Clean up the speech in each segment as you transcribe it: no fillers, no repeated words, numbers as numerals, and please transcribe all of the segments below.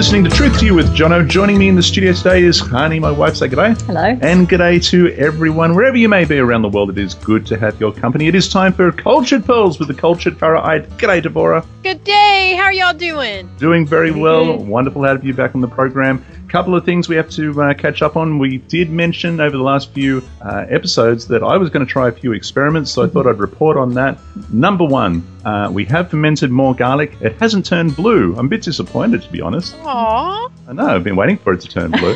listening to Truth to You with Jono. Joining me in the studio today is Hani, my wife. Say g'day. Hello. And g'day to everyone. Wherever you may be around the world, it is good to have your company. It is time for Cultured Pearls with the Cultured Farah-eyed. G'day, Deborah. Good day. How are y'all doing? Doing very well. Good. Wonderful to have you back on the program. Couple of things we have to catch up on. We did mention over the last few episodes that I was going to try a few experiments, so I thought I'd report on that. Number one, we have fermented more garlic. It hasn't turned blue. I'm a bit disappointed, to be honest. Aww. I know, I've been waiting for it to turn blue.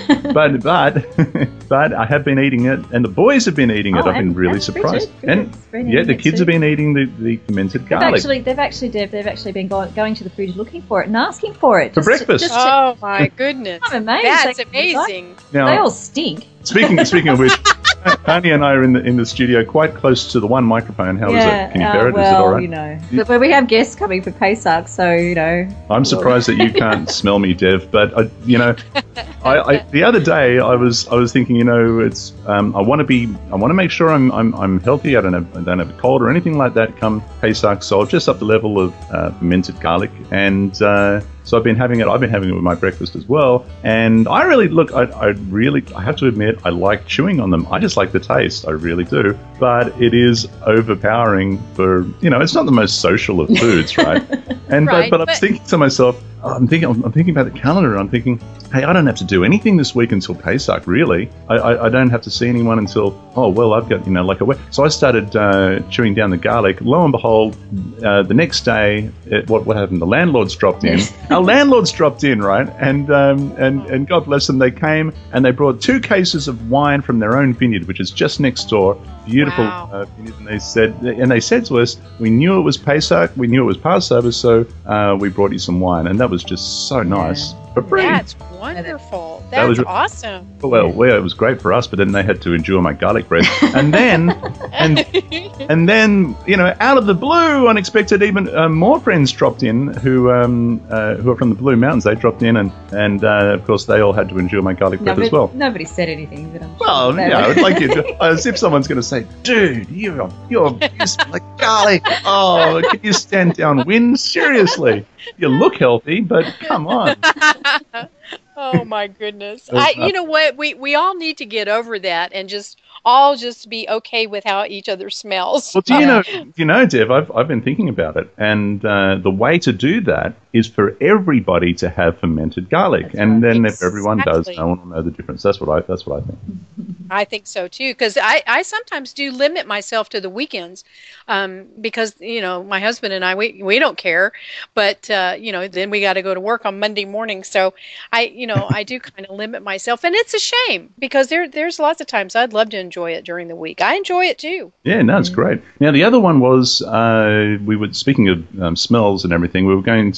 but I have been eating it, and the boys have been eating it. I've been really surprised. Bridget, and yeah, the kids have been eating the fermented garlic. They've actually been going to the fridge looking for it and asking for it. For breakfast. Oh, my goodness. I'm amazed. That's amazing. Now, They all stink. Speaking of which, Tanya and I are in the studio quite close to the one microphone. How is it? Can you bear it? Is it all right? You know. But we have guests coming for Pesach, so, you know. I'm surprised that you can't smell me, Dev. But, I the other day I was thinking, it's I want to make sure I'm healthy. I don't have a cold or anything like that come Pesach. So I've just upped the level of fermented garlic, and so I've been having it with my breakfast as well. And I really I have to admit, I like chewing on them. I just like the taste. I really do. But it is overpowering for, it's not the most social of foods, right? And Right, but I was thinking to myself, I'm thinking about the calendar, and I'm thinking, hey, I don't have to do anything this week until Pesach, really. I don't have to see anyone until, I've got, like a week. So I started chewing down the garlic. Lo and behold, the next day, what happened? The landlords dropped in. Our landlords dropped in, right? And God bless them, they came and they brought 2 cases of wine from their own vineyard, which is just next door. Beautiful vineyard. And they said to us, we knew it was Pesach, we knew it was Passover, so we brought you some wine. And that was just so nice. Yeah. For free. That's wonderful. That was awesome. Well, it was great for us, but then they had to endure my garlic bread. And then, and then, out of the blue, unexpected, even more friends dropped in who are from the Blue Mountains. They dropped in, and of course, they all had to endure my garlic bread as well. Nobody said anything, but I'm Well, sure I'd like you to, as if someone's going to say, dude, you smell like garlic. Oh, can you stand downwind? Seriously. You look healthy, but come on. Oh, my goodness. You know what? We all need to get over that and just be okay with how each other smells. Well, do you know, Dev, I've been thinking about it, and the way to do that is for everybody to have fermented garlic, and then if everyone does, no one will know the difference. That's what I think. I think so too, because I sometimes do limit myself to the weekends, because my husband and I we don't care, but then we got to go to work on Monday morning, so I do kind of limit myself, and it's a shame because there's lots of times I'd love to enjoy it during the week. I enjoy it too. Yeah, no, it's great. Now the other one was we were speaking of smells and everything.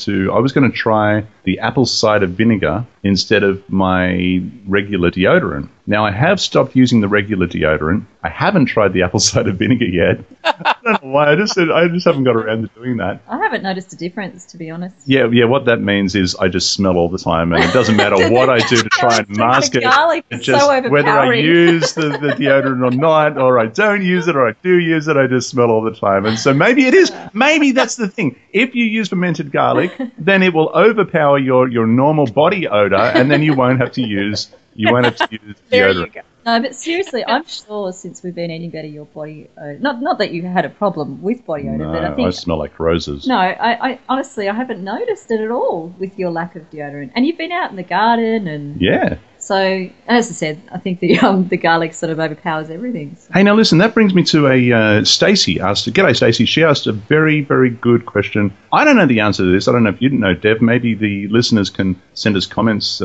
I was going to try the apple cider vinegar instead of my regular deodorant. Now, I have stopped using the regular deodorant. I haven't tried the apple cider vinegar yet. I don't know why. I just haven't got around to doing that. I haven't noticed a difference, to be honest. Yeah. What that means is I just smell all the time, and it doesn't matter what I do to try and mask it. Garlic is so overpowering. Whether I use the deodorant or not, or I don't use it, or I do use it, I just smell all the time. And so maybe it is. Maybe that's the thing. If you use fermented garlic, then it will overpower your normal body odor, and then you won't have to use deodorant. There you go. No, but seriously, I'm sure since we've been eating better, your body odor. Not that you had a problem with body odor, but I think I smell like roses. No, I honestly I haven't noticed it at all with your lack of deodorant. And you've been out in the garden, and yeah. So, as I said, I think the garlic sort of overpowers everything. So. Hey, now listen, that brings me to Stacey asked. G'day, Stacey. She asked a very, very good question. I don't know the answer to this. I don't know if you know, Dev. Maybe the listeners can send us comments,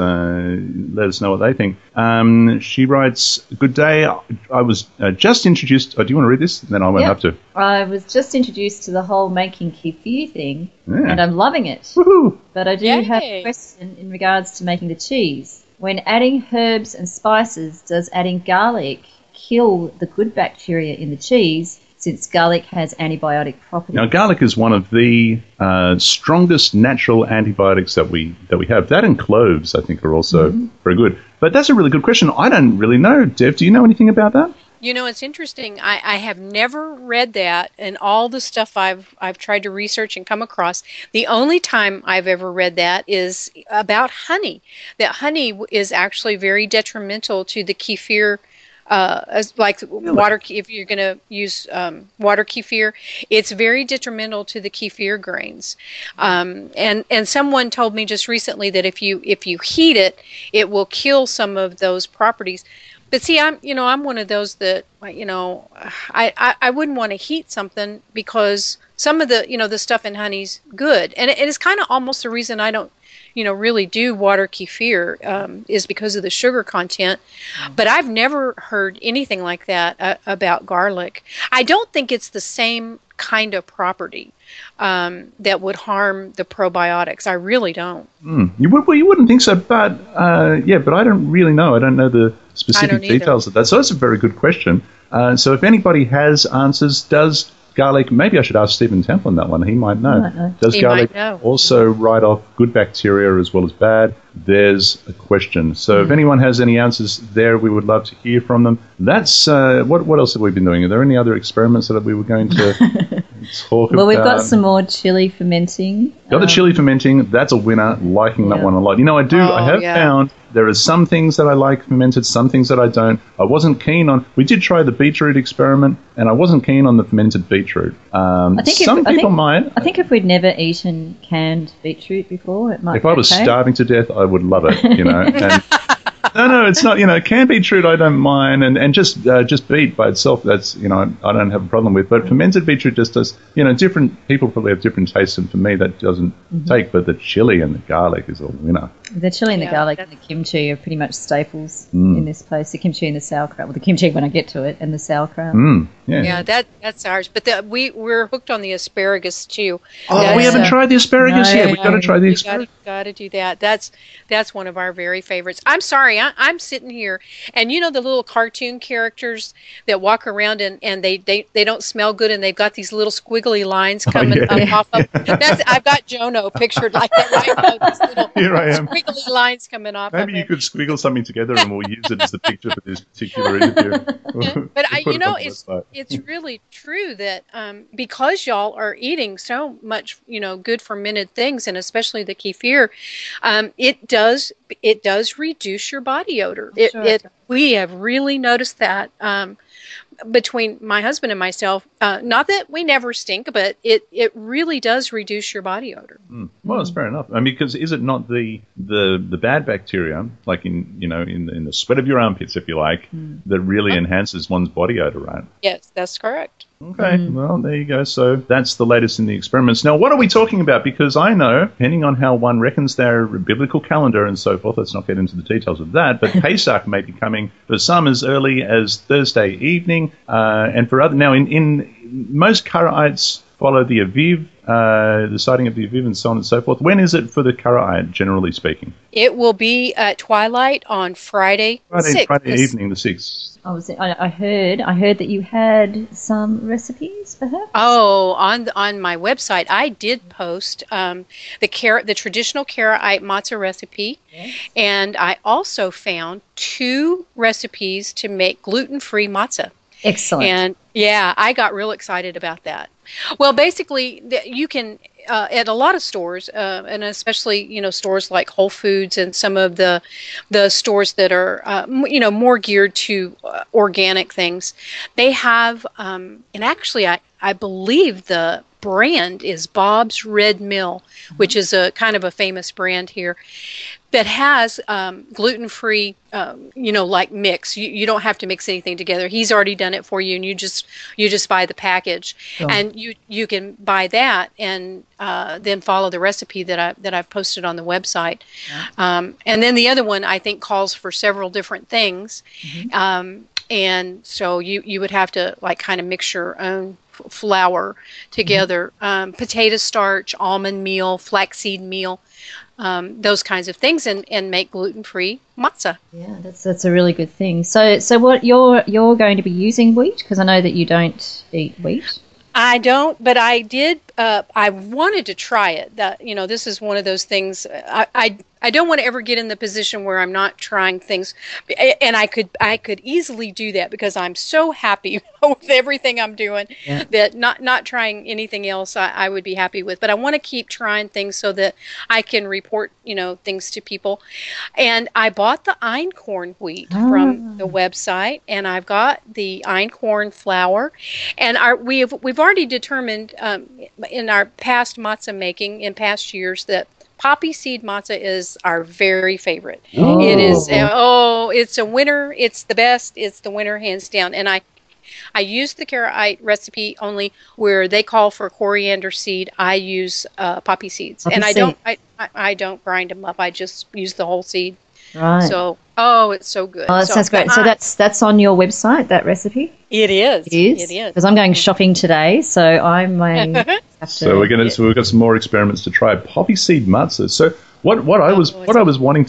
let us know what they think. She writes, "Good day. I was just introduced." Oh, do you want to read this? Then I won't have to. I was just introduced to the whole making kefir thing, Yeah. and I'm loving it. Woohoo! But I do have a question in regards to making the cheese. When adding herbs and spices, does adding garlic kill the good bacteria in the cheese, since garlic has antibiotic properties? Now, garlic is one of the strongest natural antibiotics that we have. That and cloves, I think, are also very good. But that's a really good question. I don't really know, Dev. Do you know anything about that? You know, it's interesting. I have never read that, and all the stuff I've tried to research and come across. The only time I've ever read that is about honey. That honey is actually very detrimental to the kefir. As like water, if you're going to use water kefir, it's very detrimental to the kefir grains. And someone told me just recently that if you heat it, it will kill some of those properties. But see, I'm one of those that, I wouldn't want to heat something because some of the stuff in honey's good. And it is kind of almost the reason I don't, really do water kefir is because of the sugar content. But I've never heard anything like that about garlic. I don't think it's the same kind of property that would harm the probiotics. I really don't. You wouldn't think so, but but I don't really know. I don't know the specific details of that. So that's a very good question. So if anybody has answers, does garlic, maybe I should ask Stephen Temple on that one. He might know. Does garlic also write off good bacteria as well as bad? There's a question. So if anyone has any answers there, we would love to hear from them. That's what else have we been doing? Are there any other experiments that we were going to talk about? Well, we've got some more chili fermenting. The other chili fermenting, that's a winner. Liking that one a lot. I have found there are some things that I like fermented, some things that I don't. I wasn't keen on. We did try the beetroot experiment, and I wasn't keen on the fermented beetroot. Some people might. I think if we'd never eaten canned beetroot before, it might. If I was starving to death, I would love it. And, no, it's not. Canned beetroot I don't mind, and just beet by itself, that's I don't have a problem with. But fermented beetroot just does. Different people probably have different tastes, and for me that doesn't take. But the chili and the garlic is a winner. The chili and the garlic and the kimchi are pretty much staples in this place. The kimchi and the sauerkraut. Well, the kimchi when I get to it, and the sauerkraut. Yeah, that's ours. But we're hooked on the asparagus too. Oh, we haven't tried the asparagus yet. We've got to try the asparagus. Got to do that. That's one of our very favorites. I'm sorry, I'm sitting here, and the little cartoon characters that walk around and they don't smell good, and they've got these little squiggly lines coming up off of. I've got Jono pictured like that right now. These little Here I am. Squiggly lines coming off. Maybe you could squiggle something together, and we'll use it as the picture for this particular interview. But it's really true that because y'all are eating so much, good fermented things, and especially the kefir, it does reduce your body odor. We have really noticed that between my husband and myself. Not that we never stink, but it really does reduce your body odor. Well, that's fair enough. I mean, because is it not the bad bacteria, like in the sweat of your armpits, if you like, that really enhances one's body odor, right? Yes, that's correct. Okay, well, there you go. So that's the latest in the experiments. Now, what are we talking about? Because I know, depending on how one reckons their biblical calendar and so forth, let's not get into the details of that, but Pesach may be coming for some as early as Thursday evening, and for other. Now, in most Karaites follow the Aviv, the sighting of the Aviv and so on and so forth. When is it for the Karaite, generally speaking? It will be at twilight on Friday evening, the 6th. I heard that you had some recipes for her. Oh, on my website, I did post the traditional Karaite matzah recipe, and I also found 2 recipes to make gluten-free matzah. Excellent. And yeah, I got real excited about that. Well, basically, you can at a lot of stores, and especially stores like Whole Foods and some of the stores that are more geared to organic things. They have, and actually, I believe the brand is Bob's Red Mill, which is a kind of a famous brand here, that has gluten-free, like mix. You don't have to mix anything together. He's already done it for you, and you just buy the package, and you can buy that and then follow the recipe that I've posted on the website. And then the other one I think calls for several different things, and so you would have to kind of mix your own flour together, potato starch, almond meal, flaxseed meal. Those kinds of things, and make gluten-free matzah. Yeah, that's a really good thing. So what you're going to be using wheat, because I know that you don't eat wheat. I don't, but I did I wanted to try it. This is one of those things. I don't want to ever get in the position where I'm not trying things, and I could easily do that because I'm so happy with everything I'm doing that not trying anything else I would be happy with. But I want to keep trying things so that I can report things to people. And I bought the einkorn wheat from the website, and I've got the einkorn flour, and we've already determined in our past matzah making in past years that poppy seed matzah is our very favorite. Ooh. It is, it's a winner. It's the best. It's the winner, hands down. And I use the Karaite recipe only where they call for coriander seed. I use poppy seeds, and I don't grind them up. I just use the whole seed. Right. So, it's so good. Oh, that sounds great. So that's on your website, that recipe? It is. It is? Because I'm going shopping today, so I may have to... So we've got some more experiments to try. Poppy seed matzah. So what I was wanting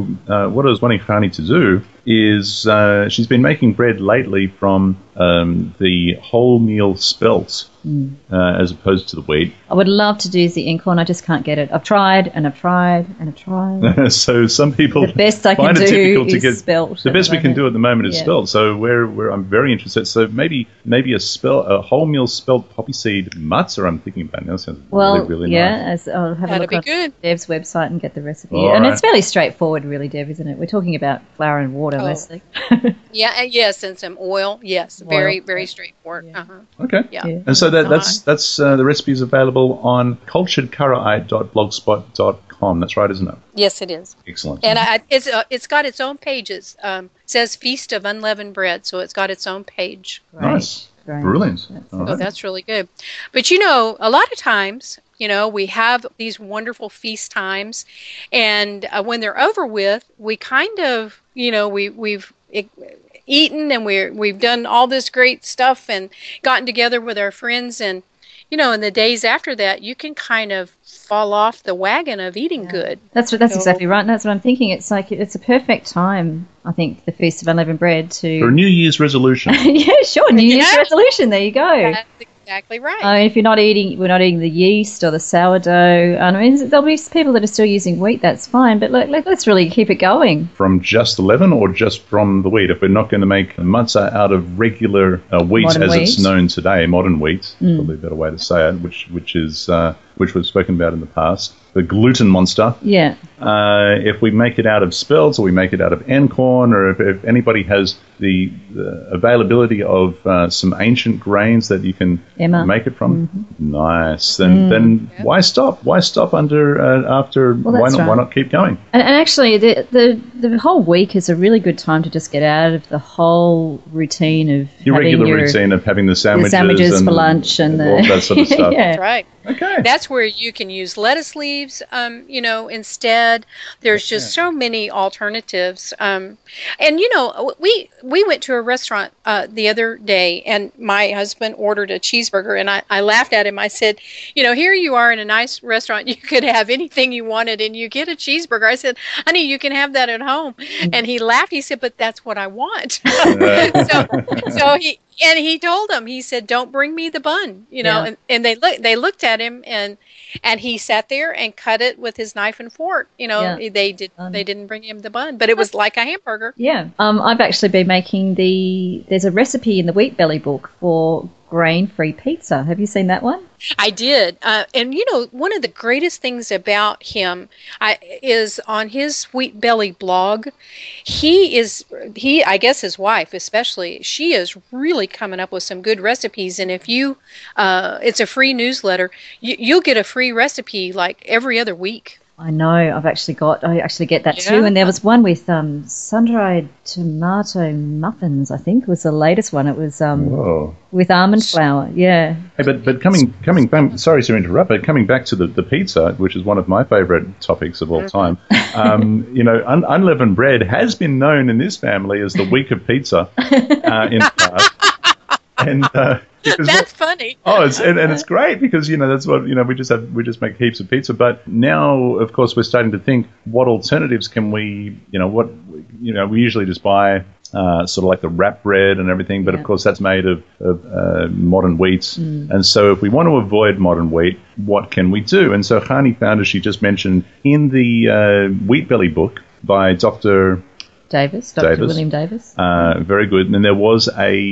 Franny to do is she's been making bread lately from the wholemeal spelt as opposed to the wheat. I would love to do the einkorn. I just can't get it. I've tried and I've tried and I've tried. So some people the best I can do is spelt. The best we can do at the moment is spelt. So I'm very interested. So maybe a wholemeal spelt poppy seed matzah. I'm thinking about now. Sounds really nice. I'll have a look on Dev's website and get the recipe. It's fairly straightforward, really, Dev, isn't it? We're talking about flour and water mostly. Yes, and some oil. Yes, very, very straightforward. Yeah. Okay. Yeah. And so that's the recipe is available on culturedkaraite.blogspot.com. That's right, isn't it? Yes, it is. Excellent. And it's got its own pages. It says Feast of Unleavened Bread, so it's got its own page. Nice. Brilliant. So that's really good. But a lot of times, we have these wonderful feast times, and when they're over with, we kind of, we've eaten and we've done all this great stuff and gotten together with our friends, and in the days after that, you can kind of fall off the wagon of eating good. That's exactly right. And that's what I'm thinking. It's like it's a perfect time, I think, the Feast of Unleavened Bread for a New Year's resolution. Yeah, sure, New Year's resolution. There you go. That's exactly right. If we're not eating the yeast or the sourdough. I mean, there'll be people that are still using wheat. That's fine, but let's really keep it going. From just the leaven or just from the wheat? If we're not going to make matzah out of regular wheat it's known today, modern wheat, probably a better way to say it, which we've spoken about in the past, the gluten monster. Yeah. If we make it out of spelt, or we make it out of einkorn, or if anybody has the availability of some ancient grains that you can make it from, nice. Then why stop? Why stop after? Why not keep going? And actually, the whole week is a really good time to just get out of the whole routine of your regular routine of having the sandwiches and for lunch and all that sort of stuff. Yeah. That's right. Okay. That's where you can use lettuce leaves, instead. There's just so many alternatives. And, we went to a restaurant the other day, and my husband ordered a cheeseburger, and I laughed at him. I said, here you are in a nice restaurant. You could have anything you wanted, and you get a cheeseburger. I said, honey, you can have that at home. And he laughed. He said, but that's what I want. So he told them, he said, don't bring me the bun, and they looked at him, and he sat there and cut it with his knife and fork. They didn't bring him the bun, but it was like a hamburger. Yeah. I've actually been making there's a recipe in the Wheat Belly book for grain-free pizza. Have you seen that one? I did. And, one of the greatest things about him is on his Wheat Belly blog, I guess his wife especially, she is really coming up with some good recipes. And if it's a free newsletter, you'll get a free recipe like every other week. I know. I actually get that too. And there was one with sun-dried tomato muffins, I think, was the latest one. It was with almond flour. Yeah. Hey, but coming back, sorry to interrupt, but coming back to the pizza, which is one of my favorite topics of all time, unleavened bread has been known in this family as the week of pizza in part. And that's funny. Oh, it's great because that's what we just make heaps of pizza. But now, of course, we're starting to think what alternatives can we we usually just buy sort of like the wrap bread and everything. But of course, that's made of modern wheats. And so if we want to avoid modern wheat, what can we do? And so Chani found, as she just mentioned, in the Wheat Belly book by Dr. Dr. William Davis. Very good. And there was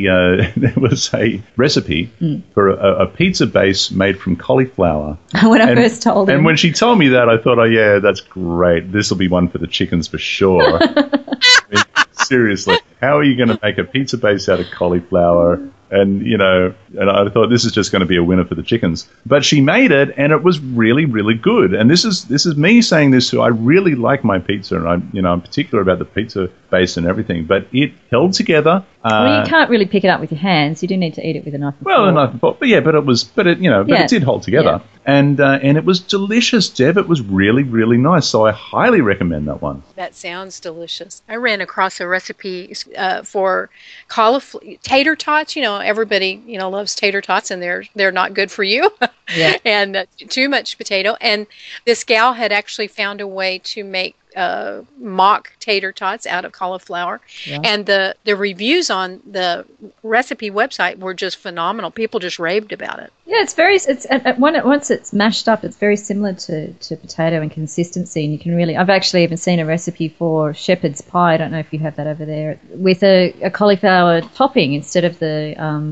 a recipe for a pizza base made from cauliflower. When I first told him. And when she told me that, I thought, oh yeah, that's great. This will be one for the chickens for sure. I mean, seriously, how are you going to make a pizza base out of cauliflower? And, and I thought this is just going to be a winner for the chickens. But she made it, and it was really, really good. And this is me saying this too. I really like my pizza, and I'm particular about the pizza base and everything. But it held together. Well, you can't really pick it up with your hands. You do need to eat it with a knife and fork. Well, a knife and fork. But it did hold together. Yeah. And it was delicious, Deb. It was really, really nice. So I highly recommend that one. That sounds delicious. I ran across a recipe for cauliflower tater tots. Everybody loves tater tots, and they're not good for you. Yeah. And too much potato. And this gal had actually found a way to make mock tater tots out of cauliflower. Yeah. And the reviews on the recipe website were just phenomenal. People just raved about it. Yeah, once it's mashed up, it's very similar to potato in consistency, and you can really. I've actually even seen a recipe for shepherd's pie. I don't know if you have that over there, with a cauliflower topping instead of the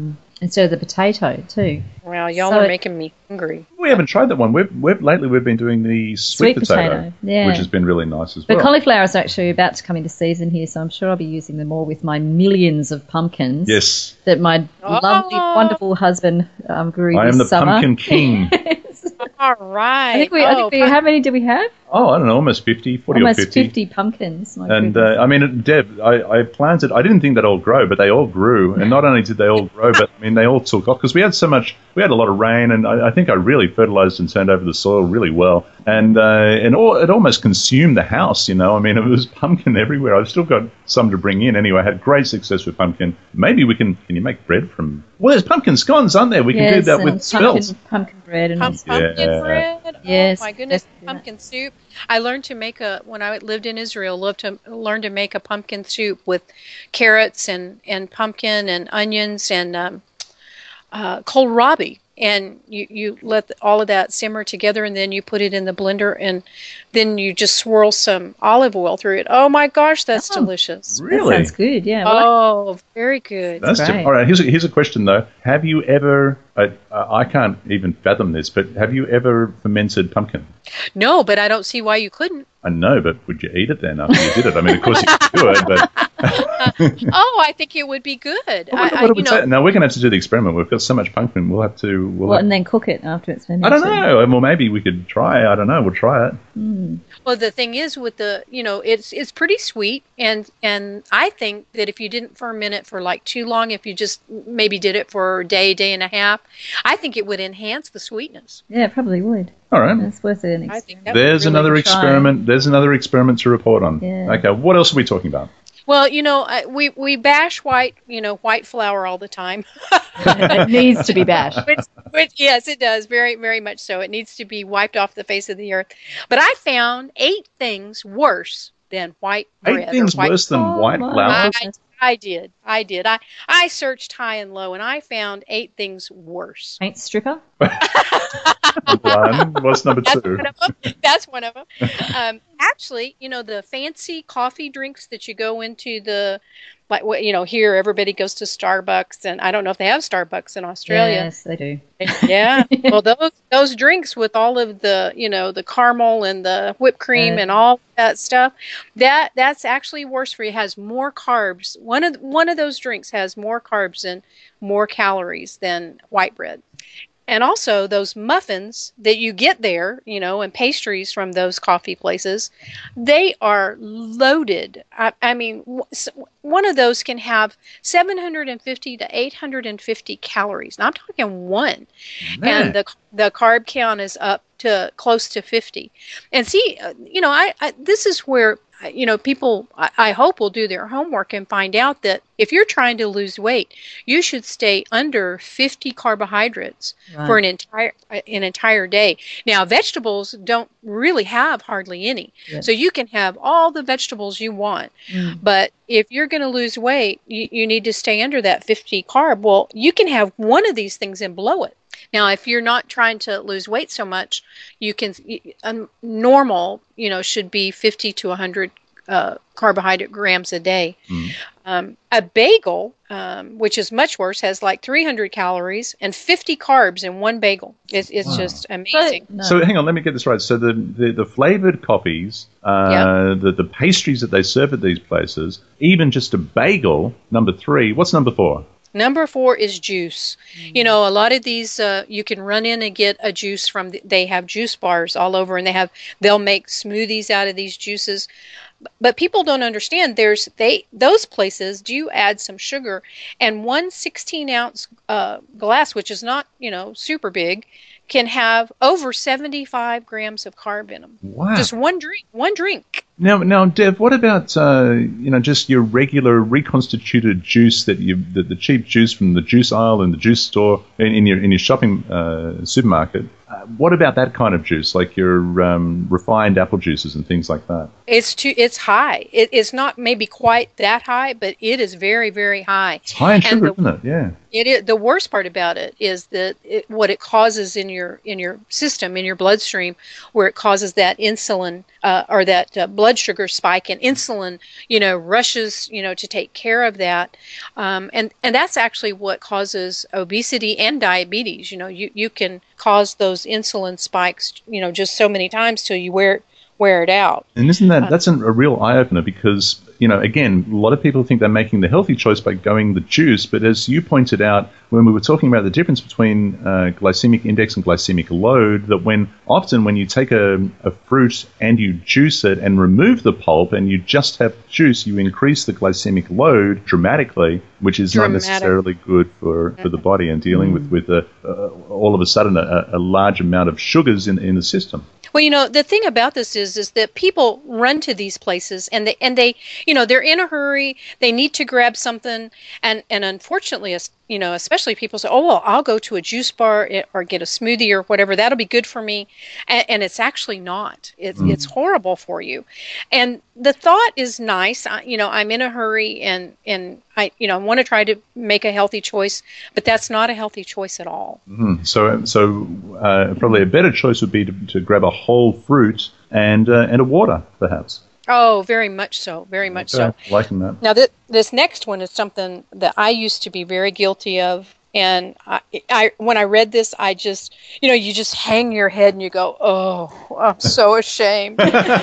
potato too. Wow, y'all are making me hungry. We haven't tried that one. Lately we've been doing the sweet potato, yeah, which has been really nice as well. But cauliflower is actually about to come into season here, so I'm sure I'll be using them more with my millions of pumpkins. Yes. That my lovely, wonderful husband grew I am this the summer. pumpkin king. All right. I think how many do we have? Oh, I don't know, almost 50, 40 almost or 50. 50 pumpkins. And, Deb, I planted, I didn't think they'd all grow, but they all grew. And not only did they all grow, but, they all took off because we had a lot of rain, and I think I really fertilized and turned over the soil really well. And it almost consumed the house, it was pumpkin everywhere. I've still got some to bring in anyway. I had great success with pumpkin. Maybe can you make bread from, well, there's pumpkin scones, aren't there? We can do that with spells. Pumpkin bread and pumpkin bread. Yes. Oh my goodness, pumpkin soup. I learned to make when I lived in Israel, learned to make a pumpkin soup with carrots and pumpkin and onions and kohlrabi. And you let all of that simmer together, and then you put it in the blender, and then you just swirl some olive oil through it. Oh my gosh, that's delicious. Really? That sounds good, yeah. Well, very good. That's all right. Here's a question though. Have you ever? I can't even fathom this, but have you ever fermented pumpkin? No, but I don't see why you couldn't. I know, but would you eat it then after you did it? Of course you could do it, but... I think it would be good. Now, we're going to have to do the experiment. We've got so much pumpkin, we'll have to... and then cook it after it's fermented? I don't know. Well, maybe we could try. I don't know. We'll try it. Mm. Well, the thing is with it's pretty sweet, and I think that if you didn't ferment it for too long, if you just maybe did it for a day and a half, I think it would enhance the sweetness. Yeah, it probably would. All right. That's worth an experiment. There's another experiment. There's another experiment to report on. Yeah. Okay, what else are we talking about? Well, we bash white flour all the time. It needs to be bashed. Which, yes, it does. Very, very much so. It needs to be wiped off the face of the earth. But I found 8 things worse than white bread. 8 things worse than white flour? I did. I searched high and low, and I found 8 things worse. Paint stripper? One. What's number 2? That's one of them. Actually, the fancy coffee drinks that you go into here everybody goes to Starbucks, and I don't know if they have Starbucks in Australia. Yes, they do. Yeah. Well, those drinks with all of the, the caramel and the whipped cream and all that stuff, that's actually worse for you. It has more carbs. One of those drinks has more carbs and more calories than white bread. And also those muffins that you get there, and pastries from those coffee places, they are loaded. One of those can have 750 to 850 calories. Now I'm talking one. Man. And the carb count is up to close to 50. And see, this is where people, I hope, will do their homework and find out that if you're trying to lose weight, you should stay under 50 carbohydrates for an entire day. Now, vegetables don't really have hardly any. Yes. So you can have all the vegetables you want. But if you're going to lose weight, you need to stay under that 50 carb. Well, you can have one of these things and blow it. Now, if you're not trying to lose weight so much, you can, normal, should be 50 to 100 carbohydrate grams a day. A bagel, which is much worse, has like 300 calories and 50 carbs in one bagel. It's just amazing. So hang on, let me get this right. So the flavored coffees, the pastries that they serve at these places, even just a bagel, number 3. What's number 4? Number 4 is juice. A lot of these, you can run in and get a juice from, they have juice bars all over, and they'll make smoothies out of these juices. But people don't understand, those places do add some sugar, and one 16-ounce glass, which is not, super big, can have over 75 grams of carb in them. Wow. Just one drink. Now, Dev, what about just your regular reconstituted juice the cheap juice from the juice aisle in the juice store in your shopping supermarket? What about that kind of juice, like your refined apple juices and things like that? It's high. It's not maybe quite that high, but it is very, very high. It's high in sugar, isn't it? Yeah. It is. The worst part about it is that what it causes in your system, in your bloodstream, where it causes that insulin or that blood sugar spike, and insulin, rushes, to take care of that, and that's actually what causes obesity and diabetes. You can cause those insulin spikes, just so many times till you wear it out. And isn't that's a real eye opener, because again, a lot of people think they're making the healthy choice by going the juice, but as you pointed out when we were talking about the difference between glycemic index and glycemic load, that often when you take a fruit and you juice it and remove the pulp and you just have juice, you increase the glycemic load dramatically, which is not necessarily good for the body, and dealing with all of a sudden a large amount of sugars in the system. Well, the thing about this is that people run to these places and they they're in a hurry. They need to grab something, and unfortunately, especially people say, "Oh, well, I'll go to a juice bar or get a smoothie or whatever. That'll be good for me," and it's actually not. It's horrible for you. And the thought is nice. I'm in a hurry, and I want to try to make a healthy choice, but that's not a healthy choice at all. Mm-hmm. So probably a better choice would be to grab a whole fruit and a water, perhaps. Oh, very much so. Very much so. Liking that. Now, this next one is something that I used to be very guilty of. And I when I read this, I just, you just hang your head and you go, oh, I'm so ashamed.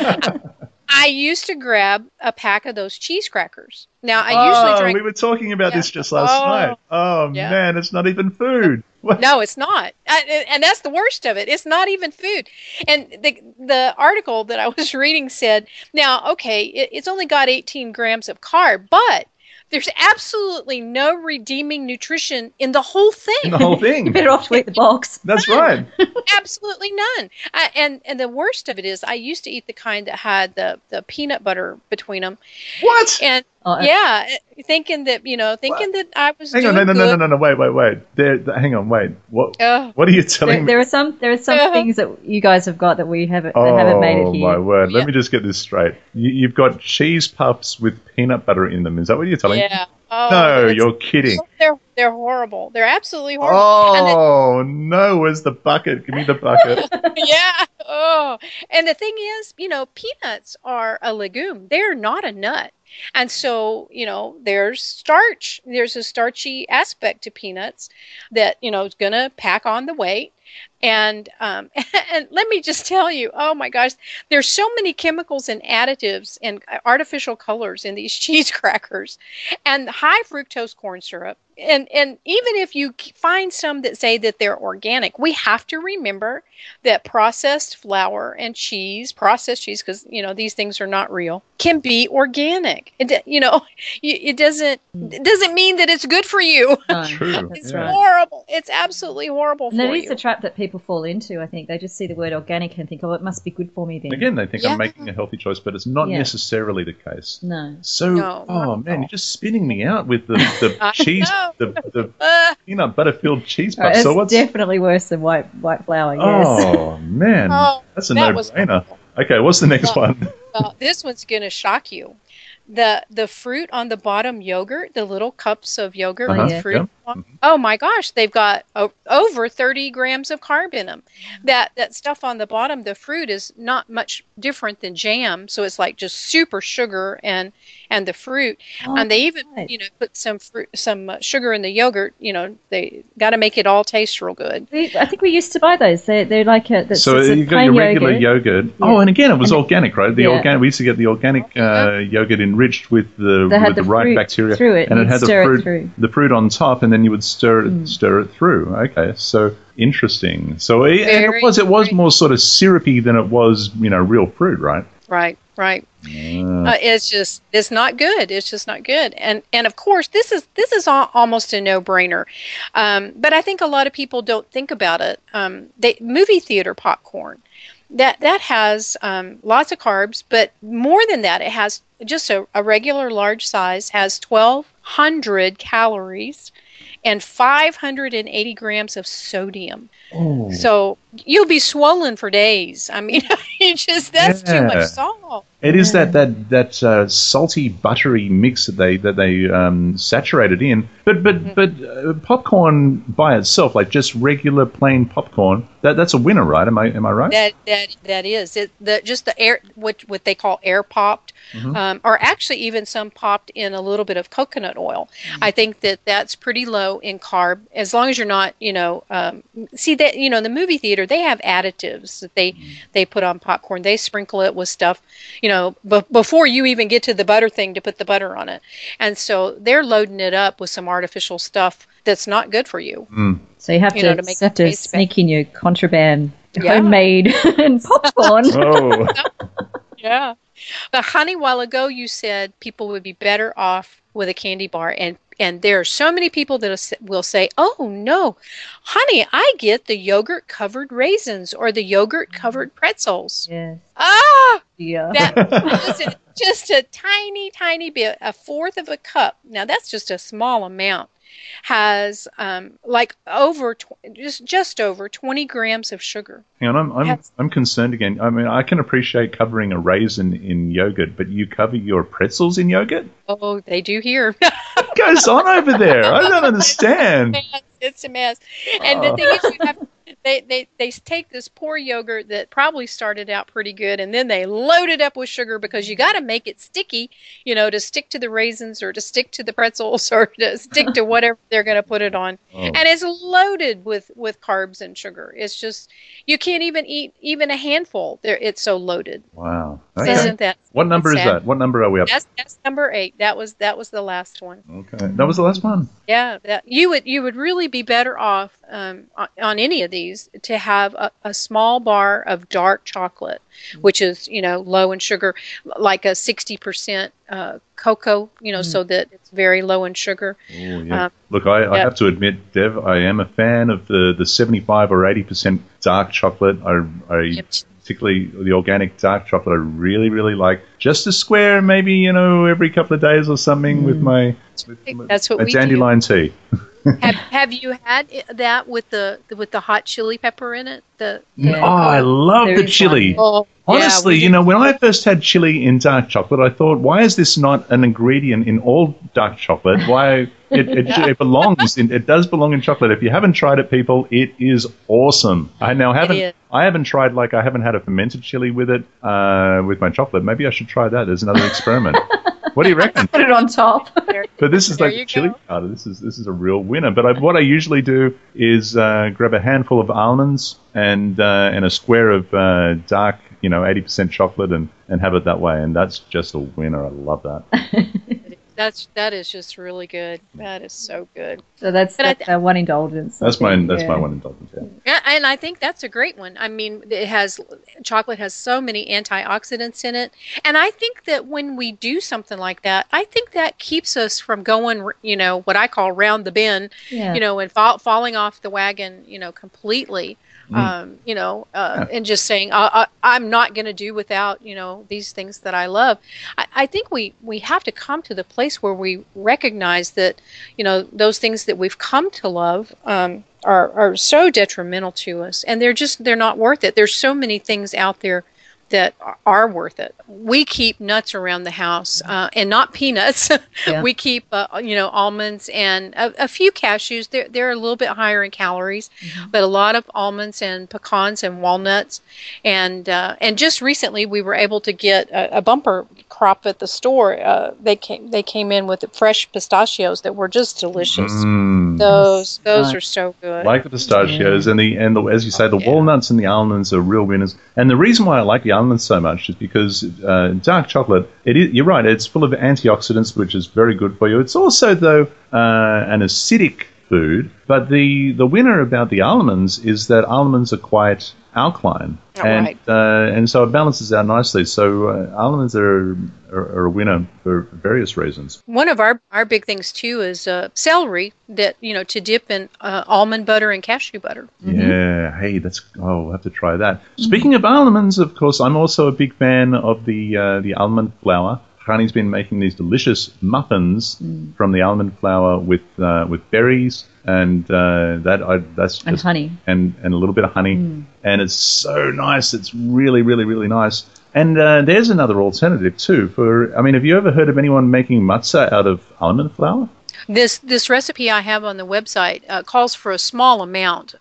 I used to grab a pack of those cheese crackers. Now, I usually drink. We were talking about this just last night. Oh, man, it's not even food. No, it's not. And that's the worst of it. It's not even food. And the article that I was reading said, now, okay, it's only got 18 grams of carb, but there's absolutely no redeeming nutrition in the whole thing. You're better off to eat the box. That's right. Absolutely none. And the worst of it is, I used to eat the kind that had the peanut butter between them. What? And thinking that that I was hang doing on, good. No, wait. Hang on, wait. What are you telling me? There are some things that you guys have got that we haven't made it here. Oh my word! Let me just get this straight. You've got cheese puffs with peanut butter in them. Is that what you're telling me? Yeah. Oh, no, you're kidding. They're horrible. They're absolutely horrible. Oh, no, where's the bucket? Give me the bucket. Yeah. Oh. And the thing is, peanuts are a legume. They're not a nut. And so, there's starch. There's a starchy aspect to peanuts that, is going to pack on the weight. And and let me just tell you, oh my gosh, there's so many chemicals and additives and artificial colors in these cheese crackers, and high fructose corn syrup. And even if you find some that say that they're organic, we have to remember that processed flour and processed cheese, because these things are not real, can be organic. It doesn't mean that it's good for you. No, true. It's horrible. It's absolutely horrible for you. And it is a trap that people fall into. I think they just see the word organic and think, oh, it must be good for me then. Again, they think I'm making a healthy choice, but it's not necessarily the case. No. So, man, you're just spinning me out with the cheese. The peanut butter filled cheese puff. Right, so it's definitely worse than white flour. Yes. Oh man, that's a no-brainer. Okay, what's the next one? Well, this one's going to shock you. the fruit on the bottom yogurt, the little cups of yogurt Oh, with yeah. fruit. Yeah. Oh my gosh, they've got over 30 grams of carb in them. That stuff on the bottom, the fruit is not much different than jam, so it's like just super sugar and the fruit. Oh, And they even, right. put some sugar in the yogurt. They got to make it all taste real good. I think we used to buy those. They're like So it's a you got your plain regular yogurt. Yeah. Oh, and again, it was And- organic, right? The yeah. organic. We used to get the organic yogurt enriched with the They had with the the right fruit bacteria, through it, and and it had you'd stir it the through. fruit on top, and then you would stir it through. Okay, so interesting. So and it was very- more sort of syrupy than it was real fruit, right? Right. It's not good. It's just not good. And of course, this is almost a no-brainer. But I think a lot of people don't think about it. Movie theater popcorn, that has lots of carbs, but more than that, it has just a regular large size, has 1,200 calories and 580 grams of sodium. Oh. So you'll be swollen for days. I mean, that's too much salt. It is that salty buttery mix that they saturate it in. But popcorn by itself, like just regular plain popcorn, that's a winner, right? Am I right? That is it. Just the air, what they call air popped, or actually even some popped in a little bit of coconut oil. I think that's pretty low in carb, as long as you're not, see that in the movie theater they have additives that they put on popcorn. They sprinkle it with stuff, before you even get to the butter thing to put the butter on it, and so they're loading it up with some artificial stuff that's not good for you. So you have to, to make it taste sneak in your contraband Yeah. homemade popcorn. Oh. Yeah. But honey, while ago you said people would be better off with a candy bar, and there are so many people that will say, "Oh no, honey, I get the yogurt covered raisins or the yogurt covered pretzels." Yes. Yeah, Yeah. that is just a tiny bit, a fourth of a cup. Now that's just a small amount. Has like just over 20 grams of sugar. Hang on, I'm concerned again. I mean, I can appreciate covering a raisin in yogurt, but you cover your pretzels in yogurt? Oh, they do here. What goes on over there? I don't understand. It's a mess. And the thing is, you have they take this poor yogurt that probably started out pretty good, and then they load it up with sugar because you got to make it sticky, to stick to the raisins or to stick to the pretzels or to stick to whatever they're going to put it on. Oh. And it's loaded with carbs and sugar. It's just, you can't even eat even a handful. It's so loaded. Wow. Isn't that? What number is sad? that? What number are we up? That's number 8. That was the last one. Okay, that was the last one. Yeah, you would really be better off on any of these to have a small bar of dark chocolate, which is low in sugar, like a 60% cocoa, so that it's very low in sugar. Oh, yeah. Look, I have to admit, Dev, I am a fan of the 75 or 80% dark chocolate. I particularly the organic dark chocolate, I really, really like. Just a square, maybe every couple of days or something with my That's what my we dandelion tea. Have you had that with the hot chili pepper in it? Oh, I love There the is chili. Oh, Honestly, yeah, when I first had chili in dark chocolate, I thought, why is this not an ingredient in all dark chocolate? Why it belongs? It does belong in chocolate. If you haven't tried it, people, it is awesome. I haven't tried I haven't had a fermented chili with it with my chocolate. Maybe I should try that as another experiment. What do you reckon? Put it on top. But this is There like you chili go. powder. This is a real winner. But what I usually do is grab a handful of almonds and a square of dark, 80% chocolate and have it that way. And that's just a winner. I love that. That is just really good. That is so good. So that's one indulgence. That's my one indulgence. Yeah. Yeah, and I think that's a great one. I mean, chocolate has so many antioxidants in it, and I think that when we do something like that, I think that keeps us from going, what I call round the bend, Yeah. and falling off the wagon, completely. And just saying, I'm not going to do without, these things that I love. I think we have to come to the place where we recognize that, those things that we've come to love are so detrimental to us, and they're not worth it. There's so many things out there that are worth it. We keep nuts around the house, and not peanuts. Yeah. We keep, almonds and a few cashews. They're a little bit higher in calories, but a lot of almonds and pecans and walnuts. And just recently, we were able to get a bumper crop at the store. They came in with fresh pistachios that were just delicious. Those are so good. Like the pistachios and the as you say, the walnuts and the almonds are real winners. And the reason why I like the almonds so much is because dark chocolate, you're right, it's full of antioxidants, which is very good for you. It's also, though, an acidic food. But the winner about the almonds is that almonds are quite alkaline. And so it balances out nicely. So almonds are a winner for various reasons. One of our big things, too, is celery that, to dip in almond butter and cashew butter. Yeah. Hey, we'll have to try that. Speaking of almonds, of course, I'm also a big fan of the almond flour. Honey's been making these delicious muffins from the almond flour with berries and that's just, and honey and a little bit of honey, and it's so nice. It's really, really, really nice. And there's another alternative too. Have you ever heard of anyone making matzah out of almond flour? This recipe I have on the website calls for a small amount.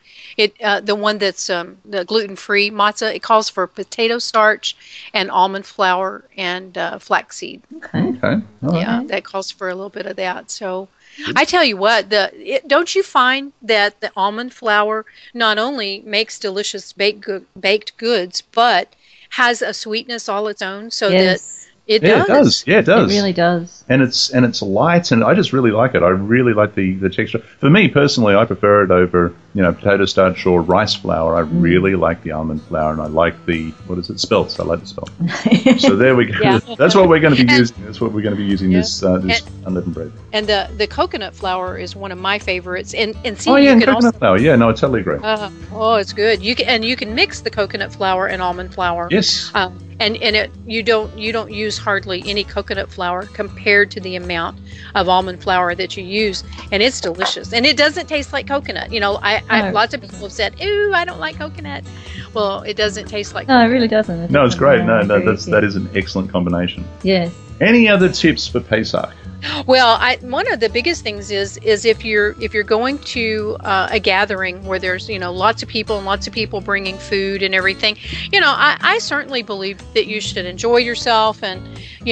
The one that's the gluten-free matzah, it calls for potato starch and almond flour and flaxseed. Okay. Yeah, that calls for a little bit of that. So I tell you what, don't you find that the almond flour not only makes delicious baked goods, but has a sweetness all its own, so that it does. Yeah, it does. It really does. And it's light, and I just really like it. I really like the texture. For me personally, I prefer it over potato starch or rice flour. I really like the almond flour, and I like spelt. I like the spelt. So there we go. Yeah. That's what we're going to be using. That's what we're going to be using this unleavened bread. And the coconut flour is one of my favorites. And see, coconut flour. Yeah, no, I totally agree. It's good. You can mix the coconut flour and almond flour. Yes. And you don't use hardly any coconut flour compared to the amount of almond flour that you use, and it's delicious. And it doesn't taste like coconut. Lots of people have said, "Ooh, I don't like coconut." Well, it doesn't taste like coconut. No, it really doesn't. No, it's great. That is an excellent combination. Yes. Any other tips for Pesach? Well, one of the biggest things is if you're going to a gathering where there's lots of people and lots of people bringing food and everything, I certainly believe that you should enjoy yourself and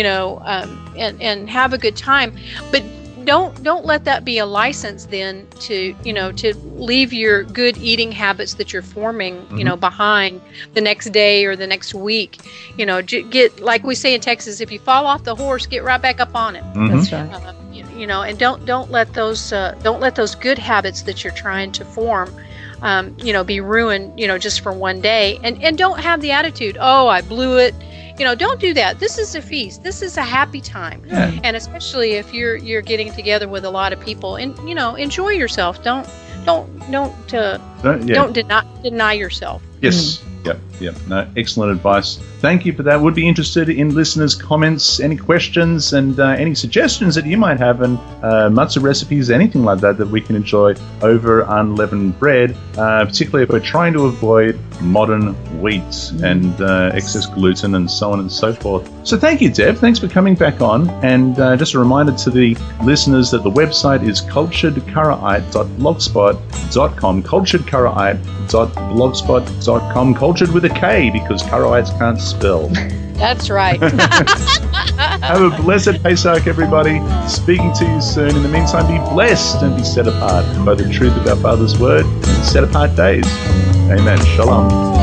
and have a good time, but don't let that be a license then to leave your good eating habits that you're forming behind the next day or the next week. Get, like we say in Texas, if you fall off the horse, get right back up on it. That's right. And don't let those good habits that you're trying to form be ruined just for one day, and don't have the attitude, oh, I blew it. Don't do that. This is a feast. This is a happy time. Yeah. And especially if you're getting together with a lot of people, and enjoy yourself. Don't deny yourself. Yes. Yep. No, excellent advice. Thank you for that. Would be interested in listeners' comments, any questions, and any suggestions that you might have, and matzah recipes, anything like that we can enjoy over unleavened bread, particularly if we're trying to avoid modern wheat and excess gluten and so on and so forth. So thank you, Deb. Thanks for coming back on. And just a reminder to the listeners that the website is culturedkaraite.blogspot.com, culturedkaraite.blogspot.com, cultured with a K because Karaites can't spell. That's right. Have a blessed Pesach, everybody. Speaking to you soon. In the meantime, be blessed and be set apart by the truth of our Father's word and set apart days. Amen. Shalom.